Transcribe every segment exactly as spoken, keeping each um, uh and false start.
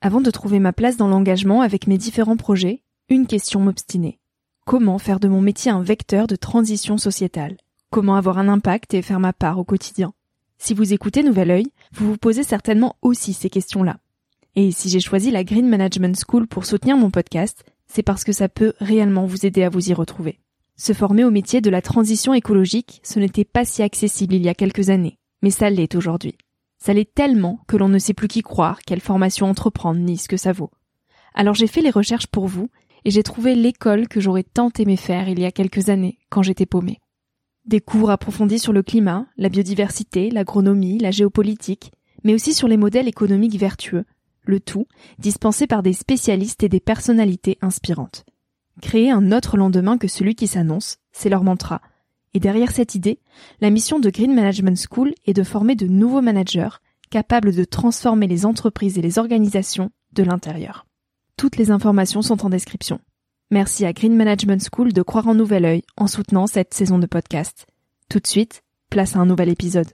Avant de trouver ma place dans l'engagement avec mes différents projets, une question m'obstinait. Comment faire de mon métier un vecteur de transition sociétale ? Comment avoir un impact et faire ma part au quotidien ? Si vous écoutez Nouvel Œil, vous vous posez certainement aussi ces questions-là. Et si j'ai choisi la Green Management School pour soutenir mon podcast, c'est parce que ça peut réellement vous aider à vous y retrouver. Se former au métier de la transition écologique, ce n'était pas si accessible il y a quelques années, mais ça l'est aujourd'hui. Ça l'est tellement que l'on ne sait plus qui croire, quelle formation entreprendre, ni ce que ça vaut. Alors j'ai fait les recherches pour vous, et j'ai trouvé l'école que j'aurais tant aimé faire il y a quelques années, quand j'étais paumée. Des cours approfondis sur le climat, la biodiversité, l'agronomie, la géopolitique, mais aussi sur les modèles économiques vertueux, le tout dispensé par des spécialistes et des personnalités inspirantes. Créer un autre lendemain que celui qui s'annonce, c'est leur mantra. Et derrière cette idée, la mission de Green Management School est de former de nouveaux managers capables de transformer les entreprises et les organisations de l'intérieur. Toutes les informations sont en description. Merci à Green Management School de croire en Nouvel Œil en soutenant cette saison de podcast. Tout de suite, place à un nouvel épisode.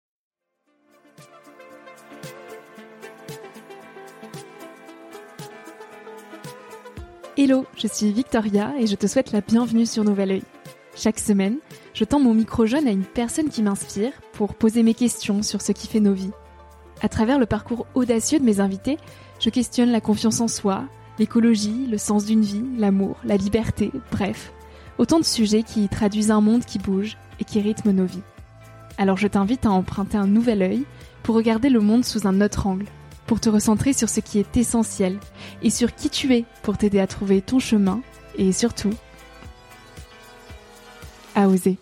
Hello, je suis Victoria et je te souhaite la bienvenue sur Nouvel Œil. Chaque semaine, je tends mon micro jaune à une personne qui m'inspire pour poser mes questions sur ce qui fait nos vies. À travers le parcours audacieux de mes invités, je questionne la confiance en soi, l'écologie, le sens d'une vie, l'amour, la liberté, bref, autant de sujets qui traduisent un monde qui bouge et qui rythme nos vies. Alors je t'invite à emprunter un nouvel œil pour regarder le monde sous un autre angle, pour te recentrer sur ce qui est essentiel et sur qui tu es pour t'aider à trouver ton chemin et surtout, à oser.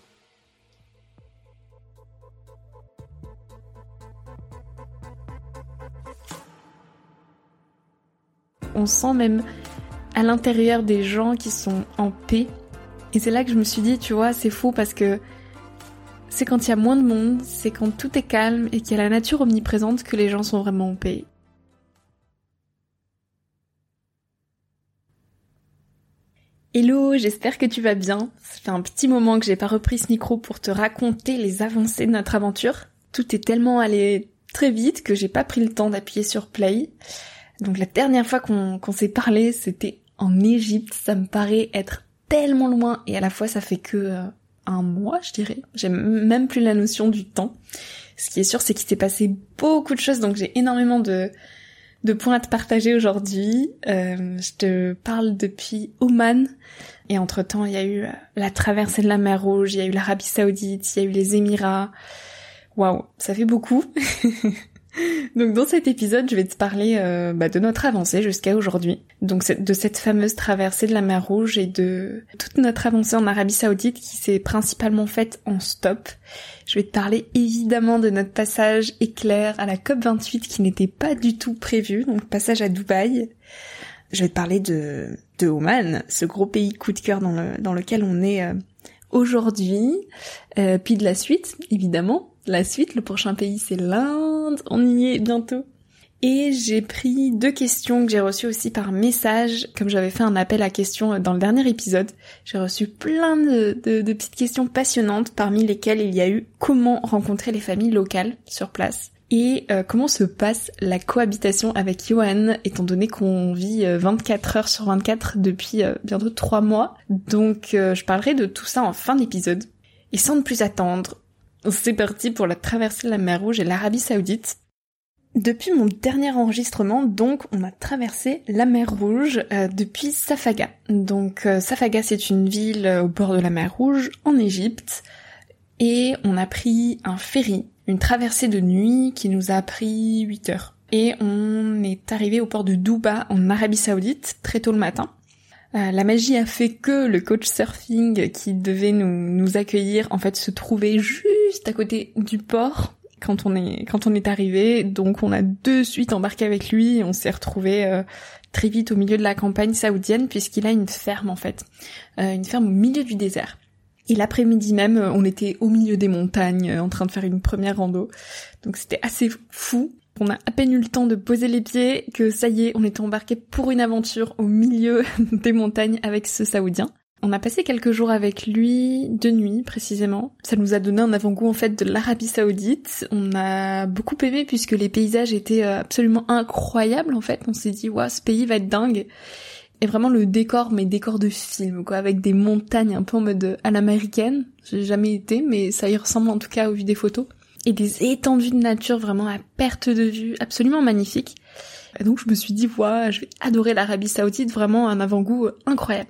On sent même à l'intérieur des gens qui sont en paix. Et c'est là que je me suis dit, tu vois, c'est fou parce que c'est quand il y a moins de monde, c'est quand tout est calme et qu'il y a la nature omniprésente que les gens sont vraiment en paix. Hello, j'espère que tu vas bien. Ça fait un petit moment que j'ai pas repris ce micro pour te raconter les avancées de notre aventure. Tout est tellement allé très vite que j'ai pas pris le temps d'appuyer sur play. Donc la dernière fois qu'on, qu'on s'est parlé, c'était en Égypte. Ça me paraît être tellement loin et à la fois ça fait que euh, un mois, je dirais. J'ai même plus la notion du temps. Ce qui est sûr, c'est qu'il s'est passé beaucoup de choses, donc j'ai énormément de de points à te partager aujourd'hui. Euh, je te parle depuis Oman. Et entre-temps, il y a eu la traversée de la mer Rouge, il y a eu l'Arabie Saoudite, il y a eu les Émirats. Waouh, ça fait beaucoup. Donc dans cet épisode, je vais te parler euh, bah, de notre avancée jusqu'à aujourd'hui. Donc de cette fameuse traversée de la mer Rouge et de toute notre avancée en Arabie Saoudite qui s'est principalement faite en stop. Je vais te parler évidemment de notre passage éclair à la COP vingt-huit qui n'était pas du tout prévu, donc passage à Dubaï. Je vais te parler de, de Oman, ce gros pays coup de cœur dans, le, dans lequel on est euh, aujourd'hui. Euh, puis de la suite, évidemment. La suite, le prochain pays, c'est l'Inde. On y est bientôt. Et j'ai pris deux questions que j'ai reçues aussi par message, comme j'avais fait un appel à questions dans le dernier épisode. J'ai reçu plein de, de, de petites questions passionnantes, parmi lesquelles il y a eu comment rencontrer les familles locales sur place et euh, comment se passe la cohabitation avec Johan, étant donné qu'on vit vingt-quatre heures sur vingt-quatre depuis euh, bientôt trois mois. Donc euh, je parlerai de tout ça en fin d'épisode. Et sans ne plus attendre, c'est parti pour la traversée de la mer Rouge et l'Arabie Saoudite. Depuis mon dernier enregistrement, donc, on a traversé la mer Rouge euh, depuis Safaga. Donc euh, Safaga, c'est une ville euh, au bord de la mer Rouge, en Égypte. Et on a pris un ferry, une traversée de nuit qui nous a pris huit heures. Et on est arrivé au port de Duba, en Arabie Saoudite, très tôt le matin. Euh, la magie a fait que le coach surfing qui devait nous, nous accueillir, en fait, se trouvait juste à côté du port quand on est quand on est arrivé. Donc on a de suite embarqué avec lui et on s'est retrouvé euh, très vite au milieu de la campagne saoudienne puisqu'il a une ferme en fait, euh, une ferme au milieu du désert. Et l'après-midi même, on était au milieu des montagnes euh, en train de faire une première rando. Donc c'était assez fou. On a à peine eu le temps de poser les pieds que ça y est, on était embarqué pour une aventure au milieu des montagnes avec ce Saoudien. On a passé quelques jours avec lui, deux nuits précisément. Ça nous a donné un avant-goût en fait de l'Arabie Saoudite. On a beaucoup aimé puisque les paysages étaient absolument incroyables en fait. On s'est dit waouh, ce pays va être dingue. Et vraiment le décor, mais décor de film quoi, avec des montagnes un peu en mode à l'américaine. J'ai jamais été, mais ça y ressemble en tout cas au vu des photos. Et des étendues de nature vraiment à perte de vue, absolument magnifiques. Et donc je me suis dit waouh, je vais adorer l'Arabie Saoudite, vraiment un avant-goût incroyable.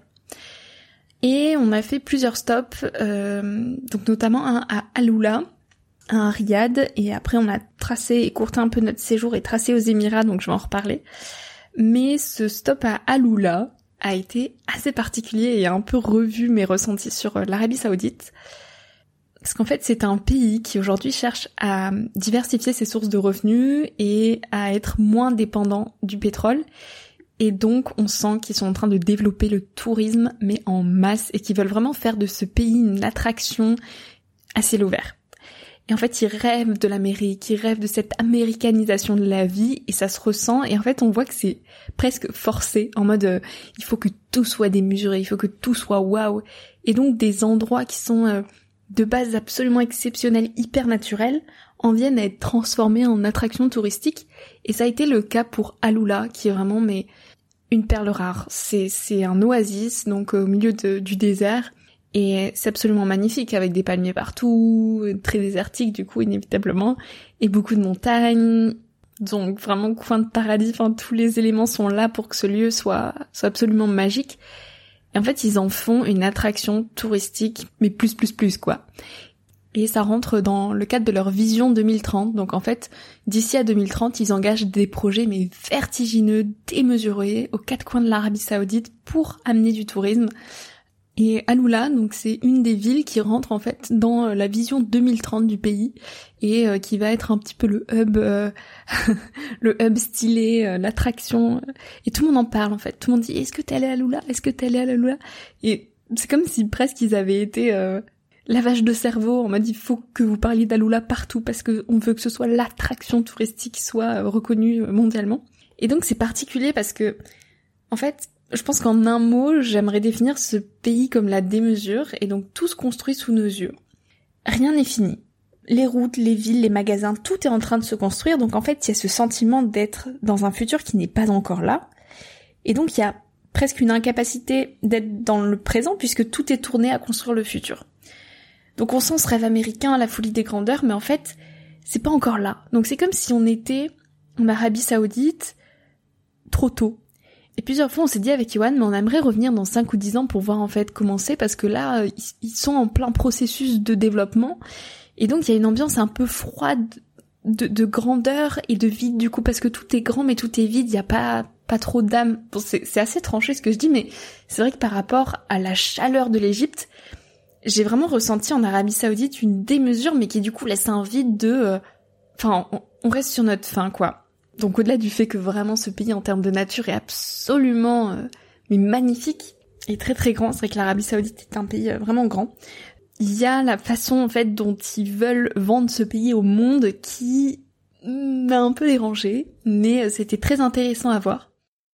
Et on a fait plusieurs stops, euh, donc notamment un à Alula, un à Riyad, et après on a tracé, écourté un peu notre séjour et tracé aux Émirats, donc je vais en reparler. Mais ce stop à Alula a été assez particulier et a un peu revu mes ressentis sur l'Arabie Saoudite. Parce qu'en fait c'est un pays qui aujourd'hui cherche à diversifier ses sources de revenus et à être moins dépendant du pétrole. Et donc, on sent qu'ils sont en train de développer le tourisme, mais en masse, et qu'ils veulent vraiment faire de ce pays une attraction à ciel ouvert. Et en fait, ils rêvent de l'Amérique, ils rêvent de cette américanisation de la vie, et ça se ressent, et en fait, on voit que c'est presque forcé, en mode, euh, il faut que tout soit démesuré, il faut que tout soit waouh. Et donc, des endroits qui sont euh, de base absolument exceptionnels, hyper naturels, en viennent à être transformés en attractions touristiques. Et ça a été le cas pour Alula, qui est vraiment mais une perle rare. C'est c'est un oasis, donc au milieu de, du désert, et c'est absolument magnifique, avec des palmiers partout, très désertique du coup inévitablement, et beaucoup de montagnes, donc vraiment coin de paradis. Enfin, tous les éléments sont là pour que ce lieu soit soit absolument magique. Et en fait, ils en font une attraction touristique, mais plus plus plus quoi. Et ça rentre dans le cadre de leur vision deux mille trente. Donc en fait, d'ici à deux mille trente, ils engagent des projets mais vertigineux, démesurés, aux quatre coins de l'Arabie Saoudite pour amener du tourisme. Et Alula, donc c'est une des villes qui rentre en fait dans la vision deux mille trente du pays et euh, qui va être un petit peu le hub, euh, le hub stylé, euh, l'attraction. Et tout le monde en parle en fait. Tout le monde dit est-ce que t'es allé à Alula ? Est-ce que t'es allé à Alula ? Et c'est comme si presque ils avaient été euh, lavage de cerveau, on m'a dit il faut que vous parliez d'Alula partout parce que on veut que ce soit l'attraction touristique qui soit reconnue mondialement. Et donc c'est particulier parce que, en fait, je pense qu'en un mot, j'aimerais définir ce pays comme la démesure, et donc tout se construit sous nos yeux. Rien n'est fini. Les routes, les villes, les magasins, tout est en train de se construire, donc en fait il y a ce sentiment d'être dans un futur qui n'est pas encore là. Et donc il y a presque une incapacité d'être dans le présent puisque tout est tourné à construire le futur. Donc on sent ce rêve américain, la folie des grandeurs, mais en fait, c'est pas encore là. Donc c'est comme si on était en Arabie Saoudite trop tôt. Et plusieurs fois on s'est dit avec Yohan, mais on aimerait revenir dans cinq ou dix ans pour voir en fait comment c'est, parce que là, ils sont en plein processus de développement, et donc il y a une ambiance un peu froide de, de grandeur et de vide du coup, parce que tout est grand mais tout est vide, il y a pas pas trop d'âme. Bon, c'est, c'est assez tranché ce que je dis, mais c'est vrai que par rapport à la chaleur de l'Égypte, j'ai vraiment ressenti en Arabie Saoudite une démesure, mais qui du coup laisse un vide de... Enfin, euh, on, on reste sur notre faim, quoi. Donc au-delà du fait que vraiment ce pays en termes de nature est absolument euh, mais magnifique et très très grand, c'est vrai que l'Arabie Saoudite est un pays euh, vraiment grand. Il y a la façon en fait dont ils veulent vendre ce pays au monde qui m'a un peu dérangée, mais euh, c'était très intéressant à voir.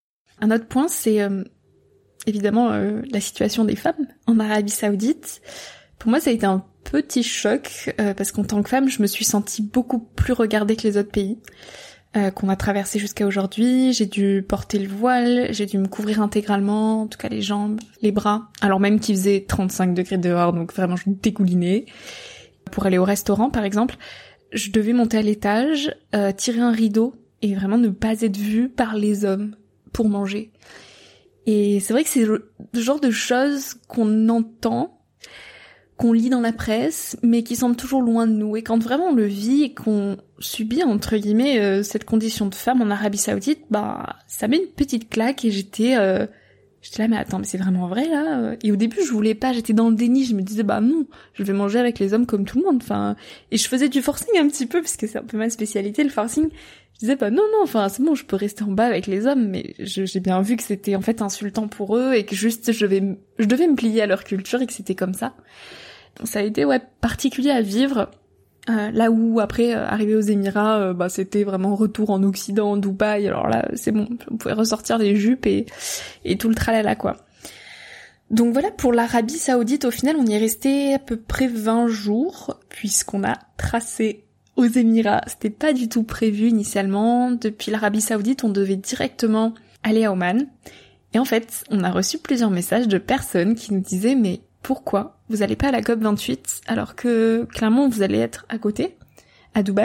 Un autre point, c'est... Euh, évidemment euh, la situation des femmes en Arabie Saoudite. Pour moi ça a été un petit choc euh, parce qu'en tant que femme je me suis sentie beaucoup plus regardée que les autres pays euh, qu'on a traversé jusqu'à aujourd'hui. J'ai dû porter le voile, j'ai dû me couvrir intégralement, en tout cas les jambes, les bras, alors même qu'il faisait trente-cinq degrés dehors, donc vraiment je me dégoulinais. Pour aller au restaurant par exemple, je devais monter à l'étage, euh, tirer un rideau et vraiment ne pas être vue par les hommes pour manger. Et c'est vrai que c'est le genre de choses qu'on entend, qu'on lit dans la presse, mais qui semblent toujours loin de nous. Et quand vraiment on le vit et qu'on subit, entre guillemets, euh, cette condition de femme en Arabie Saoudite, bah ça met une petite claque et j'étais... Euh, j'étais là, mais attends, mais c'est vraiment vrai, là? Et au début, je voulais pas, j'étais dans le déni, je me disais, bah non, je vais manger avec les hommes comme tout le monde, enfin... Et je faisais du forcing un petit peu, parce que c'est un peu ma spécialité, le forcing. Je disais, bah non, non, enfin, c'est bon, je peux rester en bas avec les hommes, mais je, j'ai bien vu que c'était en fait insultant pour eux, et que juste, je devais, je devais me plier à leur culture, et que c'était comme ça. Donc, ça a été, ouais, particulier à vivre. Euh, là où, après, euh, arrivé aux Émirats, euh, bah c'était vraiment retour en Occident, Dubaï, alors là, c'est bon, on pouvait ressortir les jupes et, et tout le tralala, quoi. Donc voilà, pour l'Arabie Saoudite, au final, on y est resté à peu près vingt jours, puisqu'on a tracé aux Émirats. C'était pas du tout prévu initialement. Depuis l'Arabie Saoudite, on devait directement aller à Oman. Et en fait, on a reçu plusieurs messages de personnes qui nous disaient « Mais pourquoi vous allez pas à la COP vingt-huit alors que clairement vous allez être à côté, à Dubaï ?»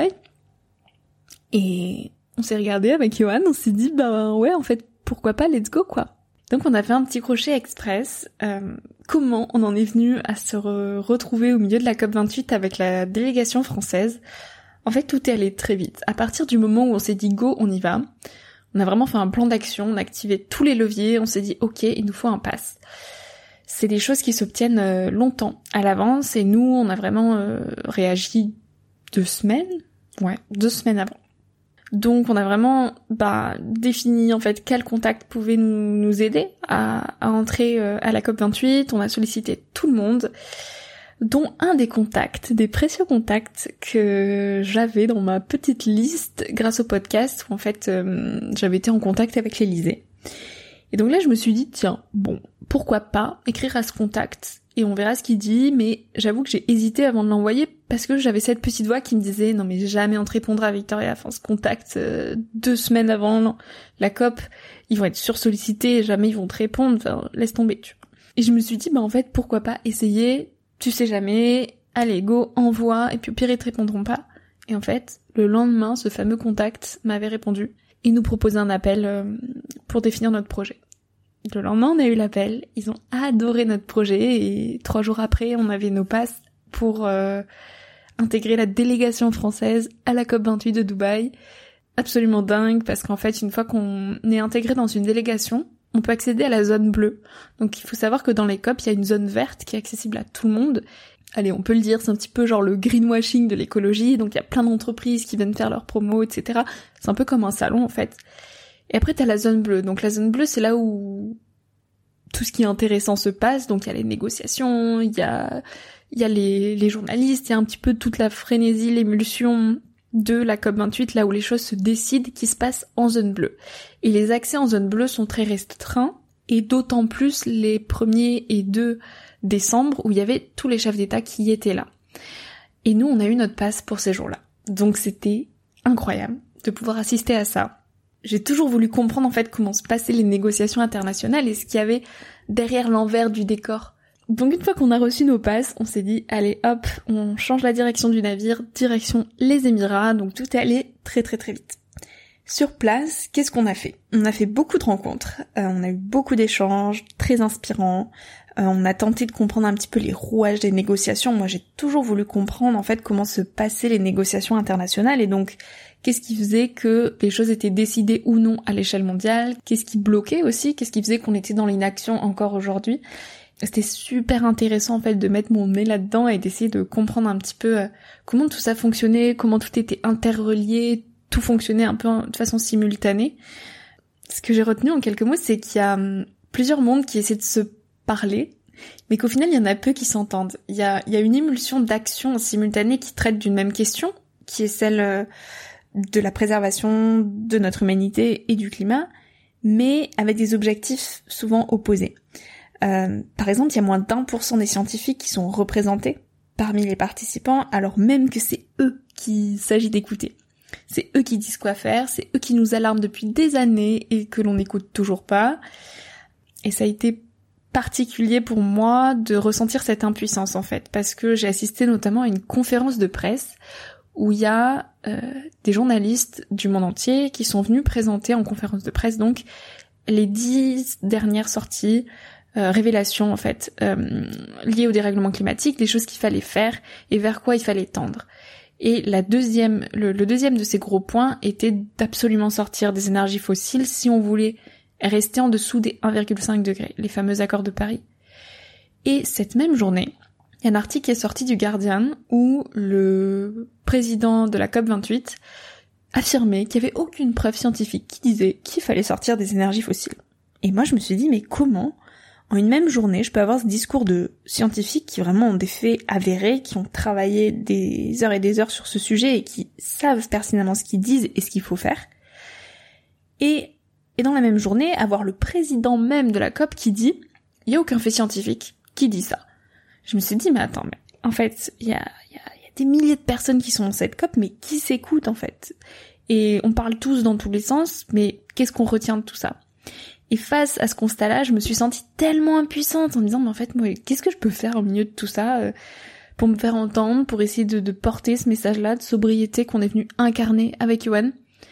Et on s'est regardé avec Johan, on s'est dit « Bah ouais, en fait, pourquoi pas, let's go quoi !» Donc on a fait un petit crochet express. Euh, comment on en est venu à se re- retrouver au milieu de la COP vingt-huit avec la délégation française ? En fait, tout est allé très vite. À partir du moment où on s'est dit « Go, on y va », on a vraiment fait un plan d'action, on a activé tous les leviers, on s'est dit « Ok, il nous faut un pass ». C'est des choses qui s'obtiennent euh, longtemps à l'avance et nous, on a vraiment euh, réagi deux semaines, ouais, deux semaines avant. Donc on a vraiment bah, défini en fait quel contact pouvait nous, nous aider à, à entrer euh, à la COP vingt-huit, on a sollicité tout le monde, dont un des contacts, des précieux contacts que j'avais dans ma petite liste grâce au podcast où en fait euh, j'avais été en contact avec l'Élysée. Et donc là je me suis dit tiens, bon, pourquoi pas écrire à ce contact et on verra ce qu'il dit, mais j'avoue que j'ai hésité avant de l'envoyer parce que j'avais cette petite voix qui me disait non mais jamais on te répondra Victoria, enfin ce contact euh, deux semaines avant non, la COP, ils vont être sursollicités, jamais ils vont te répondre, enfin laisse tomber. Tu vois. Et je me suis dit bah en fait pourquoi pas essayer, tu sais jamais, allez go, envoie, et puis au pire ils te répondront pas. Et en fait, le lendemain, ce fameux contact m'avait répondu et nous proposait un appel euh, pour définir notre projet. Le lendemain, on a eu l'appel, ils ont adoré notre projet et trois jours après, on avait nos passes pour euh, intégrer la délégation française à la COP vingt-huit de Dubaï. Absolument dingue parce qu'en fait, une fois qu'on est intégré dans une délégation, on peut accéder à la zone bleue. Donc il faut savoir que dans les COP, il y a une zone verte qui est accessible à tout le monde. Allez, on peut le dire, c'est un petit peu genre le greenwashing de l'écologie, donc il y a plein d'entreprises qui viennent faire leurs promos, et cetera. C'est un peu comme un salon en fait. Et après t'as la zone bleue. Donc la zone bleue, c'est là où tout ce qui est intéressant se passe. Donc il y a les négociations, il y a il y a les, les journalistes, il y a un petit peu toute la frénésie, l'émulsion de la COP vingt-huit, là où les choses se décident, qui se passent en zone bleue. Et les accès en zone bleue sont très restreints, et d'autant plus les premiers et deux décembre, où il y avait tous les chefs d'État qui étaient là. Et nous, on a eu notre passe pour ces jours-là. Donc c'était incroyable de pouvoir assister à ça. J'ai toujours voulu comprendre en fait comment se passaient les négociations internationales et ce qu'il y avait derrière l'envers du décor. Donc une fois qu'on a reçu nos passes, on s'est dit allez hop, on change la direction du navire, direction les Émirats, donc tout est allé très très très vite. Sur place, qu'est-ce qu'on a fait ? On a fait beaucoup de rencontres, euh, on a eu beaucoup d'échanges, très inspirants, euh, on a tenté de comprendre un petit peu les rouages des négociations. Moi j'ai toujours voulu comprendre en fait comment se passaient les négociations internationales et donc qu'est-ce qui faisait que les choses étaient décidées ou non à l'échelle mondiale, qu'est-ce qui bloquait aussi, qu'est-ce qui faisait qu'on était dans l'inaction encore aujourd'hui. C'était super intéressant en fait de mettre mon nez là-dedans et d'essayer de comprendre un petit peu euh, comment tout ça fonctionnait, comment tout était interrelié, tout fonctionnait un peu de façon simultanée. Ce que j'ai retenu en quelques mots, c'est qu'il y a hum, plusieurs mondes qui essaient de se parler, mais qu'au final il y en a peu qui s'entendent. Il y a, il y a une émulsion d'actions simultanées qui traitent d'une même question, qui est celle euh, de la préservation de notre humanité et du climat, mais avec des objectifs souvent opposés. Euh, par exemple, il y a moins d'un pour cent des scientifiques qui sont représentés parmi les participants, alors même que c'est eux qu'il s'agit d'écouter. C'est eux qui disent quoi faire, c'est eux qui nous alarment depuis des années et que l'on n'écoute toujours pas. Et ça a été particulier pour moi de ressentir cette impuissance en fait, parce que j'ai assisté notamment à une conférence de presse où il y a euh, des journalistes du monde entier qui sont venus présenter en conférence de presse donc les dix dernières sorties Euh, révélations en fait euh, liées au dérèglement climatique, des choses qu'il fallait faire et vers quoi il fallait tendre. Et la deuxième, le, le deuxième de ces gros points était d'absolument sortir des énergies fossiles si on voulait rester en dessous des un virgule cinq degrés, les fameux accords de Paris. Et cette même journée, il y a un article qui est sorti du Guardian où le président de la COP vingt-huit affirmait qu'il n'y avait aucune preuve scientifique qui disait qu'il fallait sortir des énergies fossiles. Et moi je me suis dit mais comment en une même journée, je peux avoir ce discours de scientifiques qui vraiment ont des faits avérés, qui ont travaillé des heures et des heures sur ce sujet et qui savent pertinemment ce qu'ils disent et ce qu'il faut faire. Et, et dans la même journée, avoir le président même de la COP qui dit il y a aucun fait scientifique qui dit ça. Je me suis dit, mais attends, mais en fait, il y a, y, a, y a des milliers de personnes qui sont dans cette COP, mais qui s'écoutent en fait? Et on parle tous dans tous les sens, mais qu'est-ce qu'on retient de tout ça? Et face à ce constat-là, je me suis sentie tellement impuissante en me disant, mais en fait, moi, qu'est-ce que je peux faire au milieu de tout ça euh, pour me faire entendre, pour essayer de, de porter ce message-là de sobriété qu'on est venu incarner avec Yoann.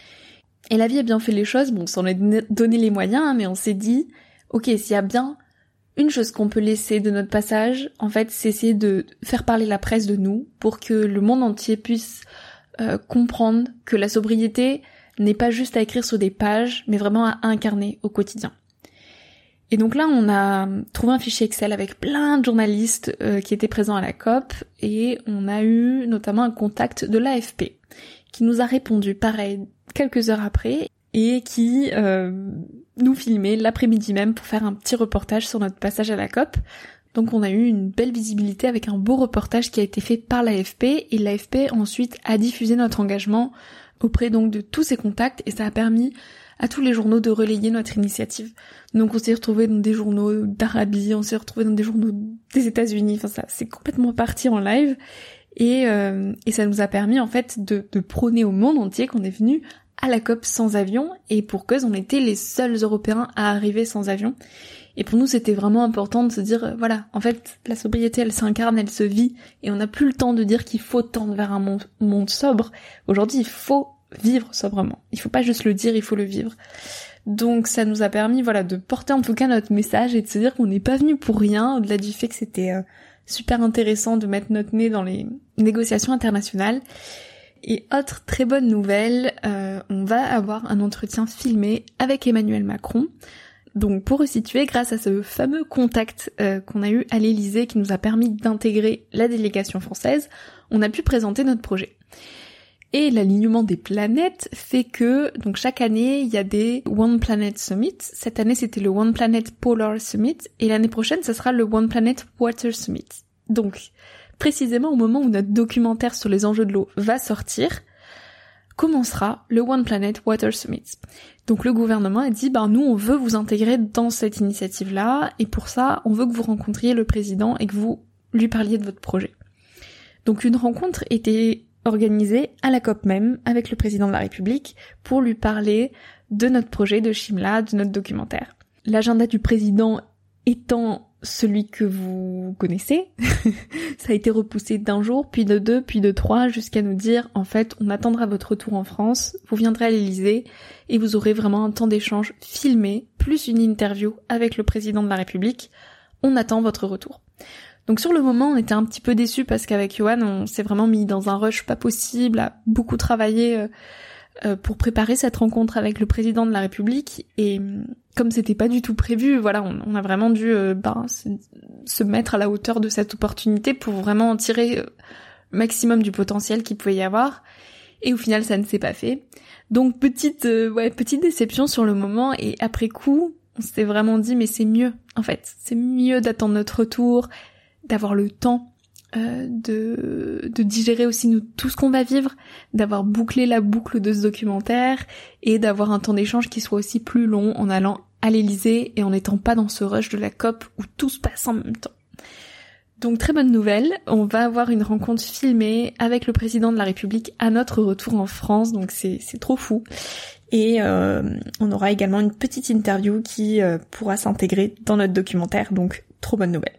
Et la vie a bien fait les choses, bon, on s'en est donné les moyens, hein, mais on s'est dit, ok, s'il y a bien une chose qu'on peut laisser de notre passage, en fait, c'est essayer de faire parler la presse de nous pour que le monde entier puisse euh, comprendre que la sobriété n'est pas juste à écrire sur des pages, mais vraiment à incarner au quotidien. Et donc là, on a trouvé un fichier Excel avec plein de journalistes euh, qui étaient présents à la COP, et on a eu notamment un contact de l'A F P, qui nous a répondu, pareil, quelques heures après, et qui euh, nous filmait l'après-midi même pour faire un petit reportage sur notre passage à la COP. Donc on a eu une belle visibilité avec un beau reportage qui a été fait par l'A F P, et l'A F P ensuite a diffusé notre engagement auprès donc de tous ces contacts, et ça a permis à tous les journaux de relayer notre initiative. Donc on s'est retrouvés dans des journaux d'Arabie, on s'est retrouvés dans des journaux des États-Unis, enfin ça c'est complètement parti en live, et, euh, et ça nous a permis en fait de, de prôner au monde entier qu'on est venu à la COP sans avion, et pour cause on était les seuls Européens à arriver sans avion. Et pour nous c'était vraiment important de se dire, euh, voilà, en fait la sobriété elle s'incarne, elle se vit, et on n'a plus le temps de dire qu'il faut tendre vers un monde, monde sobre. Aujourd'hui il faut vivre sobrement. Il faut pas juste le dire, il faut le vivre. Donc ça nous a permis, voilà, de porter en tout cas notre message et de se dire qu'on n'est pas venu pour rien, au-delà du fait que c'était euh, super intéressant de mettre notre nez dans les négociations internationales. Et autre très bonne nouvelle, euh, on va avoir un entretien filmé avec Emmanuel Macron. Donc pour resituer, grâce à ce fameux contact euh, qu'on a eu à l'Élysée qui nous a permis d'intégrer la délégation française, on a pu présenter notre projet. Et l'alignement des planètes fait que, donc chaque année, il y a des One Planet Summit. Cette année, c'était le One Planet Polar Summit, et l'année prochaine, ça sera le One Planet Water Summit. Donc, précisément au moment où notre documentaire sur les enjeux de l'eau va sortir, commencera le One Planet Water Summit. Donc le gouvernement a dit, ben nous, on veut vous intégrer dans cette initiative-là, et pour ça, on veut que vous rencontriez le président et que vous lui parliez de votre projet. Donc une rencontre était organisé à la COP même avec le président de la République pour lui parler de notre projet de Shimla, de notre documentaire. L'agenda du président étant celui que vous connaissez, ça a été repoussé d'un jour, puis de deux, puis de trois, jusqu'à nous dire, en fait, on attendra votre retour en France, vous viendrez à l'Élysée, et vous aurez vraiment un temps d'échange filmé, plus une interview avec le président de la République. On attend votre retour. Donc sur le moment, on était un petit peu déçus parce qu'avec Yoann, on s'est vraiment mis dans un rush pas possible, à beaucoup travailler euh, euh, pour préparer cette rencontre avec le président de la République. Et comme c'était pas du tout prévu, voilà, on, on a vraiment dû euh, ben, se, se mettre à la hauteur de cette opportunité pour vraiment en tirer euh, le maximum du potentiel qu'il pouvait y avoir. Et au final, ça ne s'est pas fait. Donc petite, euh, ouais, petite déception sur le moment, et après coup, on s'est vraiment dit, mais c'est mieux, en fait. C'est mieux d'attendre notre retour, d'avoir le temps euh, de, de digérer aussi nous tout ce qu'on va vivre, d'avoir bouclé la boucle de ce documentaire, et d'avoir un temps d'échange qui soit aussi plus long en allant à l'Élysée et en n'étant pas dans ce rush de la COP où tout se passe en même temps. Donc très bonne nouvelle, on va avoir une rencontre filmée avec le président de la République à notre retour en France, donc c'est, c'est trop fou. Et euh, on aura également une petite interview qui euh, pourra s'intégrer dans notre documentaire, donc trop bonne nouvelle.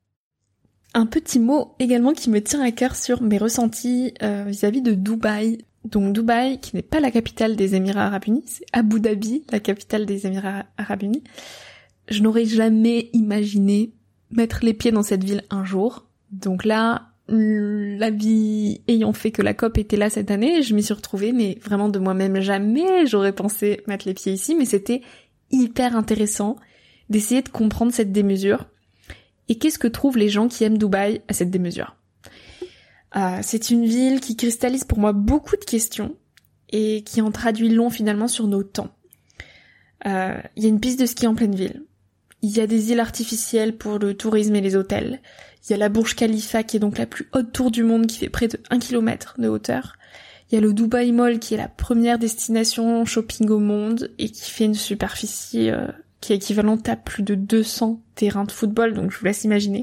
Un petit mot également qui me tient à cœur sur mes ressentis euh, vis-à-vis de Dubaï. Donc Dubaï, qui n'est pas la capitale des Émirats Arabes Unis, c'est Abu Dhabi, la capitale des Émirats Arabes Unis. Je n'aurais jamais imaginé mettre les pieds dans cette ville un jour. Donc là, la vie ayant fait que la COP était là cette année, je m'y suis retrouvée, mais vraiment de moi-même jamais j'aurais pensé mettre les pieds ici, mais c'était hyper intéressant d'essayer de comprendre cette démesure. Et qu'est-ce que trouvent les gens qui aiment Dubaï à cette démesure ? euh, C'est une ville qui cristallise pour moi beaucoup de questions et qui en traduit long finalement sur nos temps. Il euh, y a une piste de ski en pleine ville. Il y a des îles artificielles pour le tourisme et les hôtels. Il y a la Burj Khalifa qui est donc la plus haute tour du monde qui fait près de un kilomètre de hauteur. Il y a le Dubai Mall qui est la première destination shopping au monde et qui fait une superficie euh, qui est équivalente à plus de deux cents terrains de football, donc je vous laisse imaginer.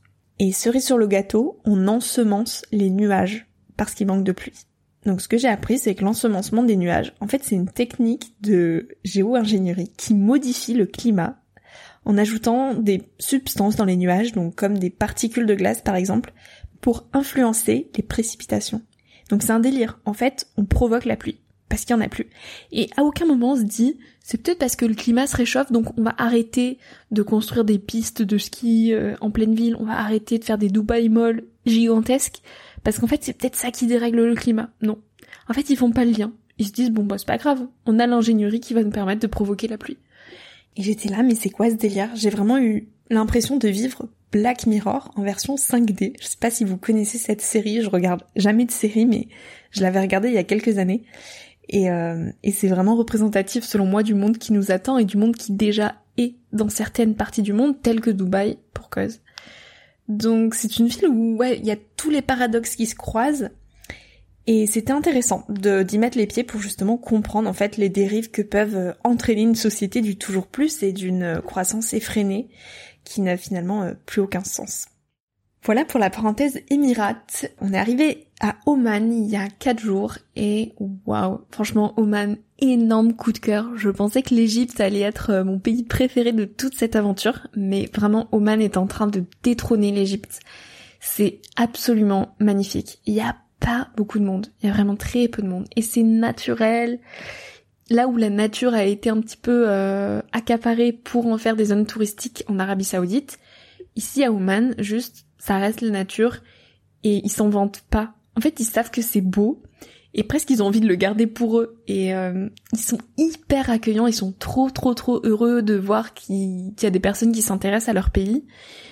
Et cerise sur le gâteau, on ensemence les nuages parce qu'il manque de pluie. Donc ce que j'ai appris, c'est que l'ensemencement des nuages, en fait c'est une technique de géo-ingénierie qui modifie le climat en ajoutant des substances dans les nuages, donc comme des particules de glace par exemple, pour influencer les précipitations. Donc c'est un délire. En fait, on provoque la pluie parce qu'il y en a plus. Et à aucun moment on se dit, c'est peut-être parce que le climat se réchauffe, donc on va arrêter de construire des pistes de ski euh, en pleine ville, on va arrêter de faire des Dubaï Mall gigantesques, parce qu'en fait c'est peut-être ça qui dérègle le climat. Non. En fait ils font pas le lien. Ils se disent, bon bah c'est pas grave, on a l'ingénierie qui va nous permettre de provoquer la pluie. Et j'étais là, mais c'est quoi ce délire? J'ai vraiment eu l'impression de vivre Black Mirror en version cinq D. Je sais pas si vous connaissez cette série, je regarde jamais de série, mais je l'avais regardée il y a quelques années. Et, euh, et c'est vraiment représentatif selon moi du monde qui nous attend et du monde qui déjà est dans certaines parties du monde, telles que Dubaï, pour cause. Donc c'est une ville où ouais, il y a tous les paradoxes qui se croisent. Et c'était intéressant de, d'y mettre les pieds pour justement comprendre en fait les dérives que peuvent entraîner une société du toujours plus et d'une croissance effrénée qui n'a finalement plus aucun sens. Voilà pour la parenthèse Émirats. On est arrivé à Oman il y a quatre jours et waouh, franchement Oman, énorme coup de cœur. Je pensais que l'Égypte allait être mon pays préféré de toute cette aventure, mais vraiment Oman est en train de détrôner l'Égypte. C'est absolument magnifique. Il y a pas beaucoup de monde, il y a vraiment très peu de monde et c'est naturel. Là où la nature a été un petit peu euh, accaparée pour en faire des zones touristiques en Arabie Saoudite, ici à Oman, juste ça reste la nature et ils s'en vantent pas. En fait, ils savent que c'est beau et presque ils ont envie de le garder pour eux et euh, ils sont hyper accueillants, ils sont trop trop trop heureux de voir qu'il, qu'il y a des personnes qui s'intéressent à leur pays,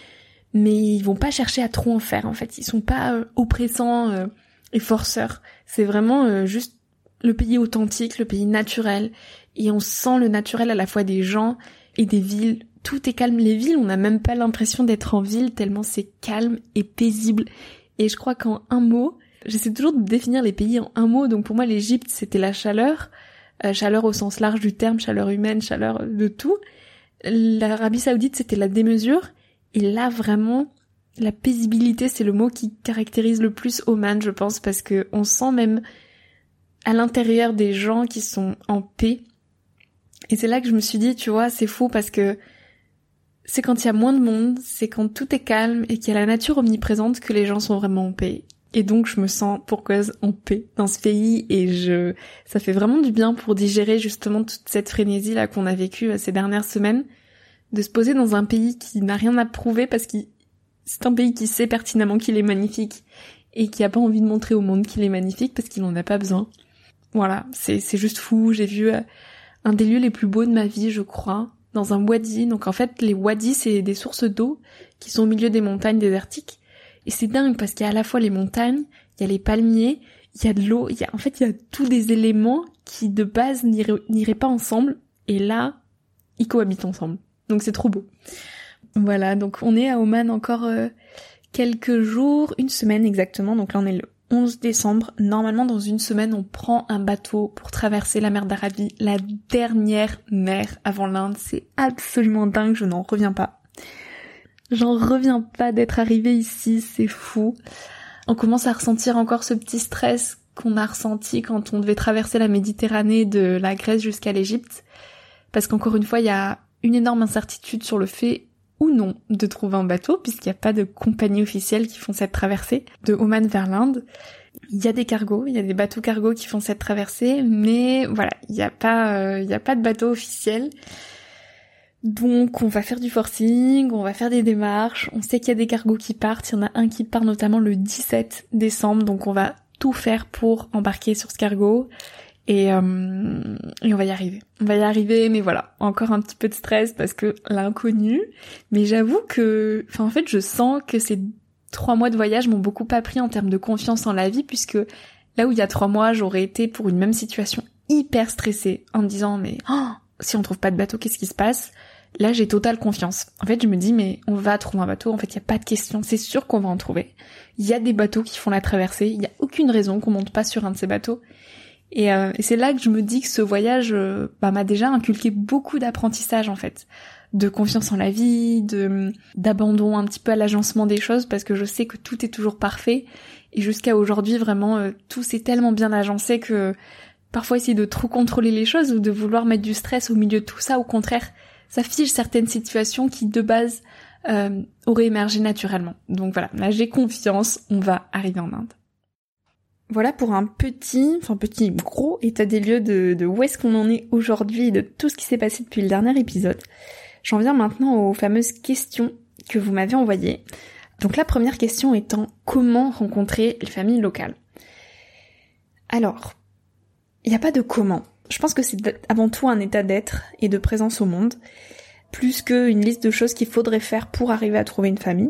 mais ils vont pas chercher à trop en faire en fait, ils sont pas euh, oppressants euh, et forceurs, c'est vraiment euh, juste le pays authentique, le pays naturel, et on sent le naturel à la fois des gens et des villes. Tout est calme, les villes, on n'a même pas l'impression d'être en ville tellement c'est calme et paisible. Et je crois qu'en un mot, j'essaie toujours de définir les pays en un mot, donc pour moi l'Égypte c'était la chaleur, euh, chaleur au sens large du terme, chaleur humaine, chaleur de tout. L'Arabie Saoudite c'était la démesure, et là vraiment la paisibilité c'est le mot qui caractérise le plus Oman je pense, parce que on sent même à l'intérieur des gens qui sont en paix. Et c'est là que je me suis dit, tu vois, c'est fou parce que c'est quand il y a moins de monde, c'est quand tout est calme et qu'il y a la nature omniprésente que les gens sont vraiment en paix. Et donc je me sens pour cause en paix dans ce pays et je, ça fait vraiment du bien pour digérer justement toute cette frénésie là qu'on a vécue ces dernières semaines, de se poser dans un pays qui n'a rien à prouver parce que c'est un pays qui sait pertinemment qu'il est magnifique et qui a pas envie de montrer au monde qu'il est magnifique parce qu'il en a pas besoin. Voilà, c'est c'est juste fou. J'ai vu euh, un des lieux les plus beaux de ma vie, je crois, dans un wadi. Donc en fait, les wadis, c'est des sources d'eau qui sont au milieu des montagnes désertiques. Et c'est dingue parce qu'il y a à la fois les montagnes, il y a les palmiers, il y a de l'eau, il y a en fait il y a tous des éléments qui de base n'iraient, n'iraient pas ensemble. Et là, ils cohabitent ensemble. Donc c'est trop beau. Voilà, donc on est à Oman encore euh, quelques jours, une semaine exactement. Donc là on est le onze décembre. Normalement dans une semaine on prend un bateau pour traverser la mer d'Arabie, la dernière mer avant l'Inde. C'est absolument dingue, je n'en reviens pas. J'en reviens pas d'être arrivée ici, c'est fou. On commence à ressentir encore ce petit stress qu'on a ressenti quand on devait traverser la Méditerranée de la Grèce jusqu'à l'Égypte. Parce qu'encore une fois, il y a une énorme incertitude sur le fait ou non de trouver un bateau, puisqu'il n'y a pas de compagnie officielle qui font cette traversée de Oman vers l'Inde. Il y a des cargos, il y a des bateaux cargos qui font cette traversée, mais voilà, il n'y a pas, euh, il y a pas de bateau officiel. Donc on va faire du forcing, on va faire des démarches, on sait qu'il y a des cargos qui partent, il y en a un qui part notamment le dix-sept décembre, donc on va tout faire pour embarquer sur ce cargo. Et, euh, et on va y arriver. On va y arriver, mais voilà, encore un petit peu de stress parce que l'inconnu. Mais j'avoue que, enfin en fait, je sens que ces trois mois de voyage m'ont beaucoup appris en termes de confiance en la vie, puisque là où il y a trois mois, j'aurais été pour une même situation hyper stressée en me disant mais oh, si on trouve pas de bateau, qu'est-ce qui se passe ? Là, j'ai totale confiance. En fait, je me dis mais on va trouver un bateau. En fait, il y a pas de question. C'est sûr qu'on va en trouver. Il y a des bateaux qui font la traversée. Il y a aucune raison qu'on monte pas sur un de ces bateaux. Et, euh, et c'est là que je me dis que ce voyage euh, bah, m'a déjà inculqué beaucoup d'apprentissage en fait, de confiance en la vie, de d'abandon un petit peu à l'agencement des choses parce que je sais que tout est toujours parfait et jusqu'à aujourd'hui vraiment euh, tout s'est tellement bien agencé que parfois essayer de trop contrôler les choses ou de vouloir mettre du stress au milieu de tout ça, au contraire, ça fige certaines situations qui de base euh, auraient émergé naturellement. Donc voilà, là j'ai confiance, on va arriver en Inde. Voilà pour un petit, enfin petit gros état des lieux de, de où est-ce qu'on en est aujourd'hui et de tout ce qui s'est passé depuis le dernier épisode. J'en viens maintenant aux fameuses questions que vous m'avez envoyées. Donc la première question étant comment rencontrer les familles locales. Alors, il n'y a pas de comment. Je pense que c'est avant tout un état d'être et de présence au monde, plus qu'une liste de choses qu'il faudrait faire pour arriver à trouver une famille.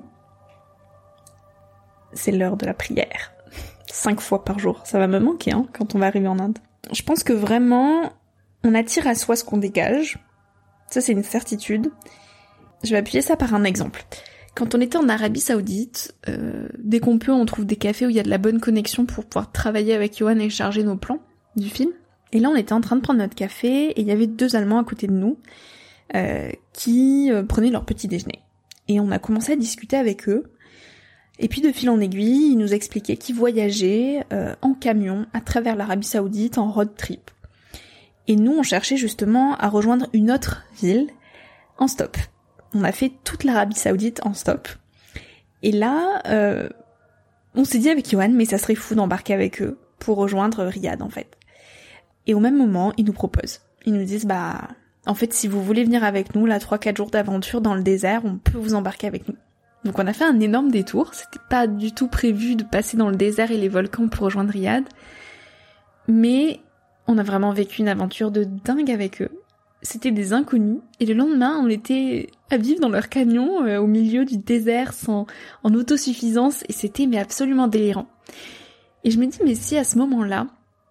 C'est l'heure de la prière. Cinq fois par jour. Ça va me manquer, hein, quand on va arriver en Inde. Je pense que vraiment, on attire à soi ce qu'on dégage. Ça, c'est une certitude. Je vais appuyer ça par un exemple. Quand on était en Arabie Saoudite, euh, dès qu'on peut, on trouve des cafés où il y a de la bonne connexion pour pouvoir travailler avec Johan et charger nos plans du film. Et là, on était en train de prendre notre café et il y avait deux Allemands à côté de nous euh, qui euh, prenaient leur petit déjeuner. Et on a commencé à discuter avec eux. Et puis de fil en aiguille, ils nous expliquaient qu'ils voyageaient euh, en camion à travers l'Arabie Saoudite en road trip. Et nous, on cherchait justement à rejoindre une autre ville en stop. On a fait toute l'Arabie Saoudite en stop. Et là, euh, on s'est dit avec Johan, mais ça serait fou d'embarquer avec eux pour rejoindre Riyad en fait. Et au même moment, ils nous proposent. Ils nous disent, bah, en fait, si vous voulez venir avec nous, là, trois quatre jours d'aventure dans le désert, on peut vous embarquer avec nous. Donc on a fait un énorme détour, c'était pas du tout prévu de passer dans le désert et les volcans pour rejoindre Riyad, mais on a vraiment vécu une aventure de dingue avec eux. C'était des inconnus, et le lendemain on était à vivre dans leur canyon euh, au milieu du désert sans, en autosuffisance, et c'était mais absolument délirant. Et je me dis mais si à ce moment-là,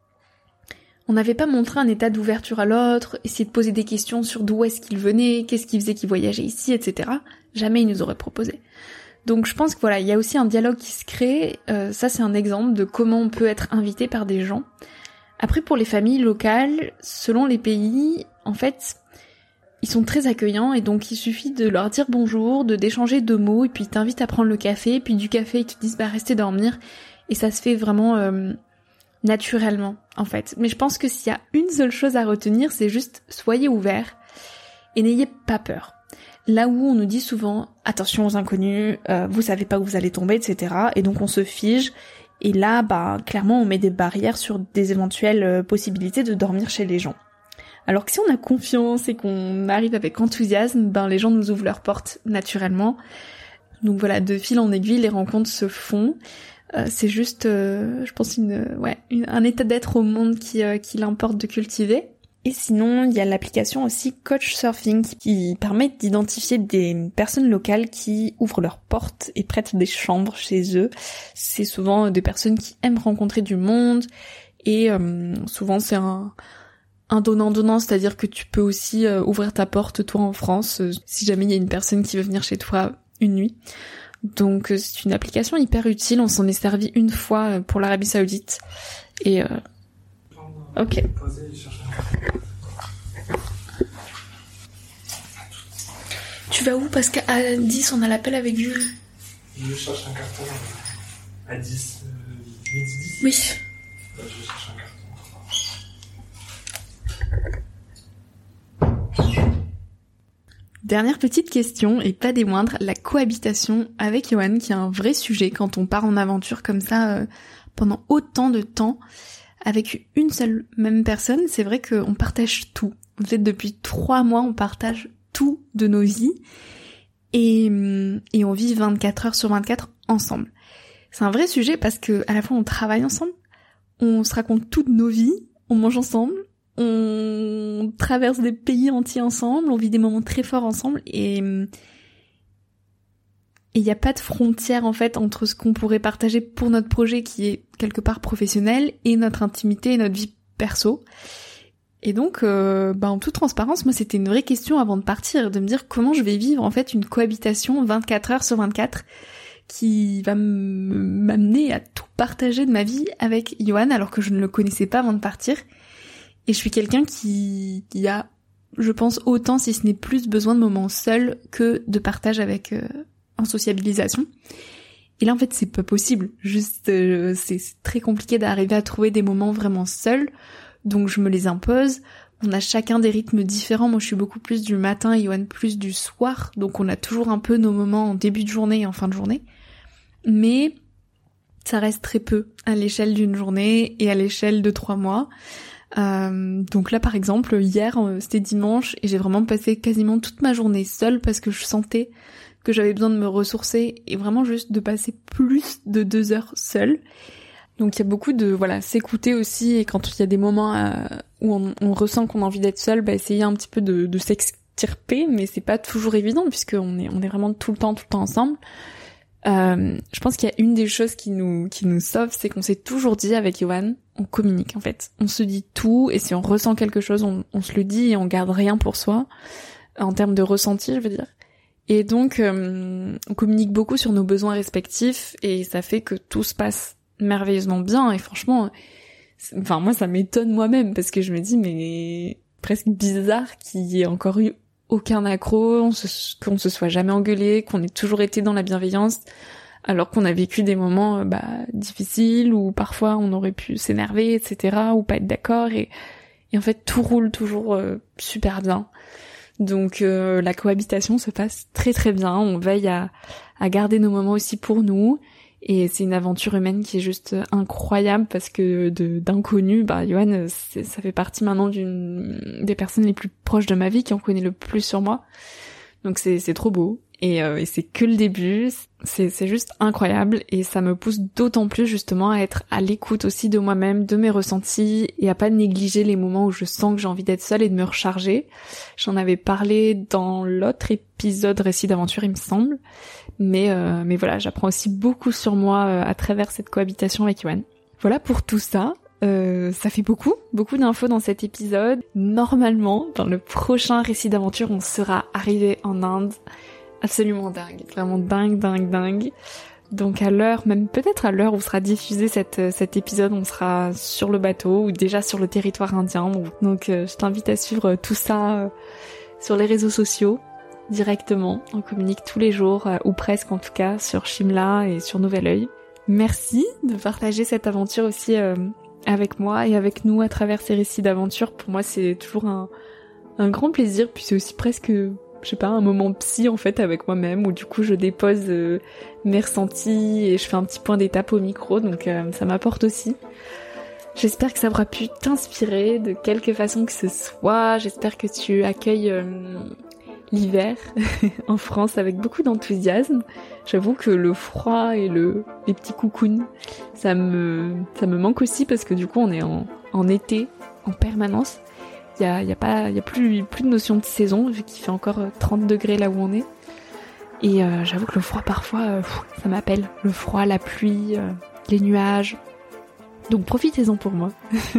on n'avait pas montré un état d'ouverture à l'autre, essayé de poser des questions sur d'où est-ce qu'ils venaient, qu'est-ce qui faisait qu'ils voyageaient ici, et cetera, jamais ils nous auraient proposé. Donc je pense que voilà, il y a aussi un dialogue qui se crée, euh, ça c'est un exemple de comment on peut être invité par des gens. Après pour les familles locales, selon les pays, en fait, ils sont très accueillants et donc il suffit de leur dire bonjour, de d'échanger deux mots et puis ils t'invitent à prendre le café, puis du café ils te disent bah restez dormir et ça se fait vraiment euh, naturellement en fait. Mais je pense que s'il y a une seule chose à retenir, c'est juste soyez ouverts et n'ayez pas peur. Là où on nous dit souvent attention aux inconnus, euh, vous savez pas où vous allez tomber, et cetera. Et donc on se fige. Et là, bah clairement, on met des barrières sur des éventuelles euh, possibilités de dormir chez les gens. Alors que si on a confiance et qu'on arrive avec enthousiasme, ben les gens nous ouvrent leurs portes naturellement. Donc voilà, de fil en aiguille, les rencontres se font. Euh, c'est juste, euh, je pense, une, ouais, une, un état d'être au monde qui, euh, qu'il importe de cultiver. Et sinon, il y a l'application aussi Couchsurfing qui permet d'identifier des personnes locales qui ouvrent leurs portes et prêtent des chambres chez eux. C'est souvent des personnes qui aiment rencontrer du monde et euh, souvent c'est un, un donnant-donnant, c'est-à-dire que tu peux aussi euh, ouvrir ta porte toi en France euh, si jamais il y a une personne qui veut venir chez toi une nuit. Donc euh, c'est une application hyper utile, on s'en est servi une fois pour l'Arabie Saoudite et... Euh, ok. Tu vas où? Parce qu'à dix, on a l'appel avec Jules. Je cherche un carton à dix, euh, midi dix. Oui. Là, je cherche un carton. Dernière petite question, et pas des moindres, la cohabitation avec Johan, qui est un vrai sujet quand on part en aventure comme ça euh, pendant autant de temps. Avec une seule même personne, c'est vrai qu'on partage tout. En fait, depuis trois mois, on partage tout de nos vies et, et on vit vingt-quatre heures sur vingt-quatre ensemble. C'est un vrai sujet parce que à la fois on travaille ensemble, on se raconte toutes nos vies, on mange ensemble, on traverse des pays entiers ensemble, on vit des moments très forts ensemble et il n'y a pas de frontière en fait entre ce qu'on pourrait partager pour notre projet qui est quelque part professionnel et notre intimité et notre vie perso. Et donc, euh, bah, en toute transparence, moi c'était une vraie question avant de partir, de me dire comment je vais vivre en fait une cohabitation vingt-quatre heures sur vingt-quatre qui va m'amener à tout partager de ma vie avec Yohan alors que je ne le connaissais pas avant de partir. Et je suis quelqu'un qui, qui a, je pense, autant si ce n'est plus besoin de moments seuls que de partage avec euh, en sociabilisation. Et là en fait c'est pas possible, juste euh, c'est, c'est très compliqué d'arriver à trouver des moments vraiment seuls, donc je me les impose. On a chacun des rythmes différents, moi je suis beaucoup plus du matin et Yohan plus du soir, donc on a toujours un peu nos moments en début de journée et en fin de journée, mais ça reste très peu à l'échelle d'une journée et à l'échelle de trois mois. Euh, donc là par exemple hier c'était dimanche et j'ai vraiment passé quasiment toute ma journée seule parce que je sentais que j'avais besoin de me ressourcer et vraiment juste de passer plus de deux heures seule. Donc il y a beaucoup de voilà s'écouter aussi, et quand il y a des moments euh, où on, on ressent qu'on a envie d'être seul, bah essayer un petit peu de, de s'extirper, mais c'est pas toujours évident puisqu'on est on est vraiment tout le temps tout le temps ensemble. Euh, je pense qu'il y a une des choses qui nous qui nous sauve, c'est qu'on s'est toujours dit avec Yohan, on communique en fait. On se dit tout, et si on ressent quelque chose, on, on se le dit et on garde rien pour soi en termes de ressenti, je veux dire. Et donc, euh, on communique beaucoup sur nos besoins respectifs et ça fait que tout se passe merveilleusement bien. Et franchement, enfin moi ça m'étonne moi-même parce que je me dis mais presque bizarre qu'il y ait encore eu aucun accro, on se, qu'on se soit jamais engueulé, qu'on ait toujours été dans la bienveillance, alors qu'on a vécu des moments bah difficiles où parfois on aurait pu s'énerver, et cetera, ou pas être d'accord. Et, et en fait tout roule toujours euh, super bien. Donc euh, la cohabitation se passe très très bien, on veille à, à garder nos moments aussi pour nous, et c'est une aventure humaine qui est juste incroyable parce que de d'inconnus, bah Yohan ça fait partie maintenant d'une des personnes les plus proches de ma vie, qui en connaît le plus sur moi, donc c'est c'est trop beau. Et, euh, et c'est que le début, c'est, c'est juste incroyable, et ça me pousse d'autant plus justement à être à l'écoute aussi de moi-même, de mes ressentis, et à pas négliger les moments où je sens que j'ai envie d'être seule et de me recharger. J'en avais parlé dans l'autre épisode Récit d'aventure, il me semble, mais euh, mais voilà, j'apprends aussi beaucoup sur moi euh, à travers cette cohabitation avec Yohan. Voilà pour tout ça. Euh, ça fait beaucoup, beaucoup d'infos dans cet épisode. Normalement, dans le prochain Récit d'aventure, on sera arrivé en Inde. Absolument dingue, vraiment dingue, dingue, dingue. Donc à l'heure, même peut-être à l'heure où sera diffusé cette, cet épisode, on sera sur le bateau ou déjà sur le territoire indien. Donc euh, je t'invite à suivre tout ça euh, sur les réseaux sociaux directement. On communique tous les jours, euh, ou presque en tout cas, sur Shimla et sur Nouvel Oeil. Merci de partager cette aventure aussi euh, avec moi et avec nous à travers ces récits d'aventure. Pour moi c'est toujours un, un grand plaisir, puis c'est aussi presque... je sais pas, un moment psy en fait avec moi-même, où du coup je dépose euh, mes ressentis et je fais un petit point d'étape au micro, donc euh, ça m'apporte aussi. J'espère que ça aura pu t'inspirer de quelque façon que ce soit. J'espère que tu accueilles euh, l'hiver en France avec beaucoup d'enthousiasme. J'avoue que le froid et le les petits coucounes, ça me ça me manque aussi parce que du coup on est en, en été en permanence. Il y a, y a pas, y a plus, plus de notion de saison vu qu'il fait encore trente degrés là où on est. Et euh, j'avoue que le froid parfois, euh, ça m'appelle. Le froid, la pluie, euh, les nuages. Donc profitez-en pour moi. Et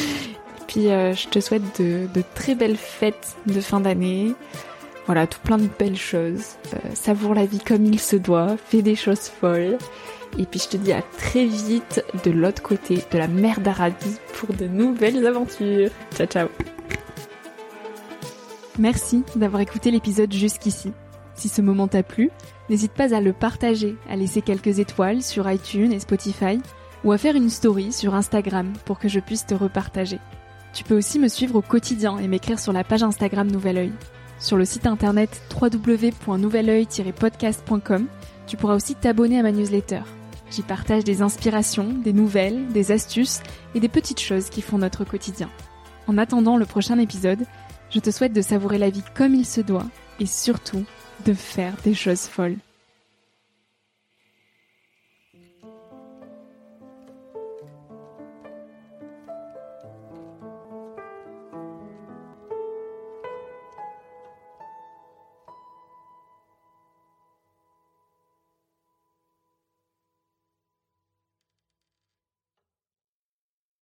puis euh, je te souhaite de, de très belles fêtes de fin d'année. Voilà, tout plein de belles choses. Euh, savoure la vie comme il se doit. Fais des choses folles. Et puis je te dis à très vite de l'autre côté de la mer d'Arabie pour de nouvelles aventures. Ciao ciao. Merci d'avoir écouté l'épisode jusqu'ici. Si ce moment t'a plu, n'hésite pas à le partager, à laisser quelques étoiles sur iTunes et Spotify, ou à faire une story sur Instagram pour que je puisse te repartager. Tu peux aussi me suivre au quotidien et m'écrire sur la page Instagram Nouvel Oeil. Sur le site internet w w w point nouvel oeil tiret podcast point com, tu pourras aussi t'abonner à ma newsletter. J'y partage des inspirations, des nouvelles, des astuces et des petites choses qui font notre quotidien. En attendant le prochain épisode, je te souhaite de savourer la vie comme il se doit et surtout de faire des choses folles.